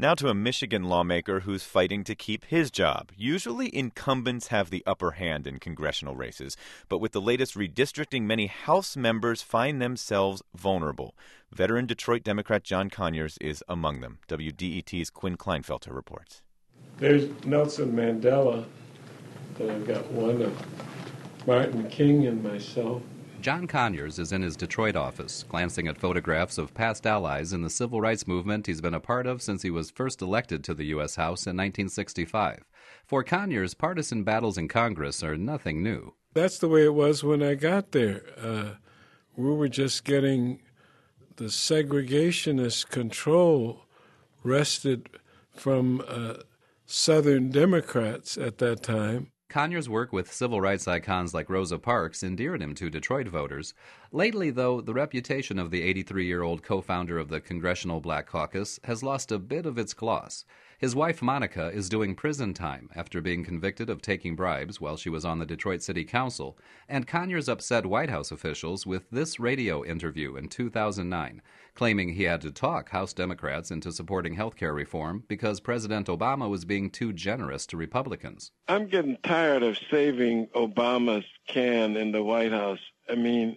Now to a Michigan lawmaker who's fighting to keep his job. Usually incumbents have the upper hand in congressional races, but with the latest redistricting, many House members find themselves vulnerable. Veteran Detroit Democrat John Conyers is among them. WDET's Quinn Kleinfelter reports. There's Nelson Mandela, and I've got one of Martin King and myself. John Conyers is in his Detroit office, glancing at photographs of past allies in the civil rights movement he's been a part of since he was first elected to the U.S. House in 1965. For Conyers, partisan battles in Congress are nothing new. That's the way it was when I got there. We were just getting the segregationist control wrested from Southern Democrats at that time. Conyers' work with civil rights icons like Rosa Parks endeared him to Detroit voters. Lately, though, the reputation of the 83-year-old co-founder of the Congressional Black Caucus has lost a bit of its gloss. His wife, Monica, is doing prison time after being convicted of taking bribes while she was on the Detroit City Council, and Conyers upset White House officials with this radio interview in 2009, claiming he had to talk House Democrats into supporting health care reform because President Obama was being too generous to Republicans. I'm getting tired of saving Obama's can in the White House. I mean,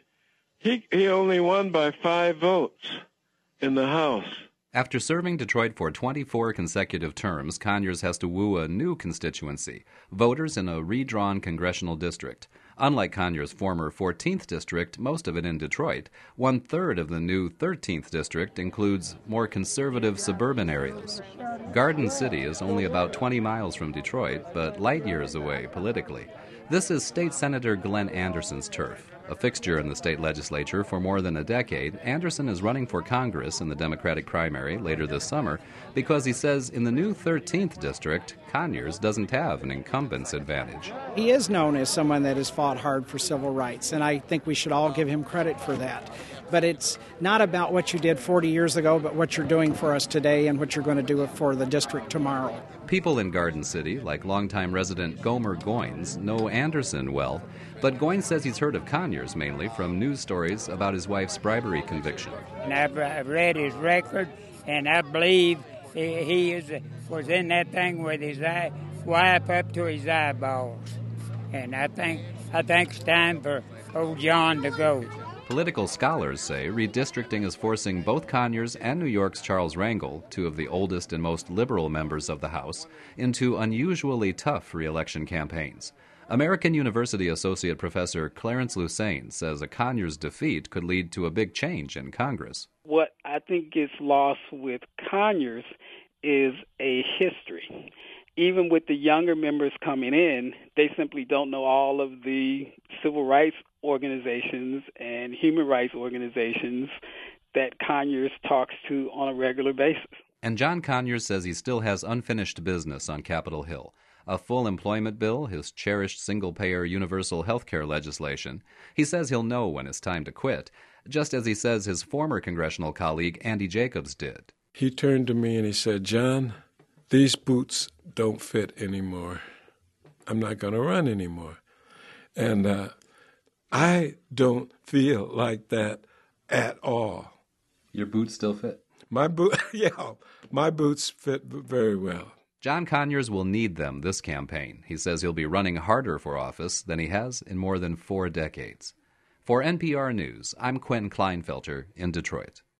he only won by 5 votes in the House. After serving Detroit for 24 consecutive terms, Conyers has to woo a new constituency, voters in a redrawn congressional district. Unlike Conyers' former 14th district, most of it in Detroit, 1/3 of the new 13th district includes more conservative suburban areas. Garden City is only about 20 miles from Detroit, but light years away politically. This is State Senator Glenn Anderson's turf. A fixture in the state legislature for more than a decade, Anderson is running for Congress in the Democratic primary later this summer because he says in the new 13th district, Conyers doesn't have an incumbent's advantage. He is known as someone that has fought hard for civil rights, and I think we should all give him credit for that. But it's not about what you did 40 years ago, but what you're doing for us today and what you're going to do for the district tomorrow. People in Garden City, like longtime resident Gomer Goins, know Anderson well, but Goins says he's heard of Conyers mainly from news stories about his wife's bribery conviction. And I've read his record, and I believe he was in that thing with his wife up to his eyeballs. And I think it's time for old John to go. Political scholars say redistricting is forcing both Conyers and New York's Charles Rangel, two of the oldest and most liberal members of the House, into unusually tough re-election campaigns. American University Associate Professor Clarence Lusane says a Conyers defeat could lead to a big change in Congress. What I think gets lost with Conyers is a history. Even with the younger members coming in, they simply don't know all of the civil rights organizations and human rights organizations that Conyers talks to on a regular basis. And John Conyers says he still has unfinished business on Capitol Hill. A full employment bill, his cherished single-payer universal health care legislation. He says he'll know when it's time to quit, just as he says his former congressional colleague Andy Jacobs did. He turned to me and he said, "John, these boots don't fit anymore. I'm not going to run anymore." And I don't feel like that at all. Your boots still fit? My boots fit very well. John Conyers will need them this campaign. He says he'll be running harder for office than he has in more than 4 decades. For NPR News, I'm Quinn Kleinfelter in Detroit.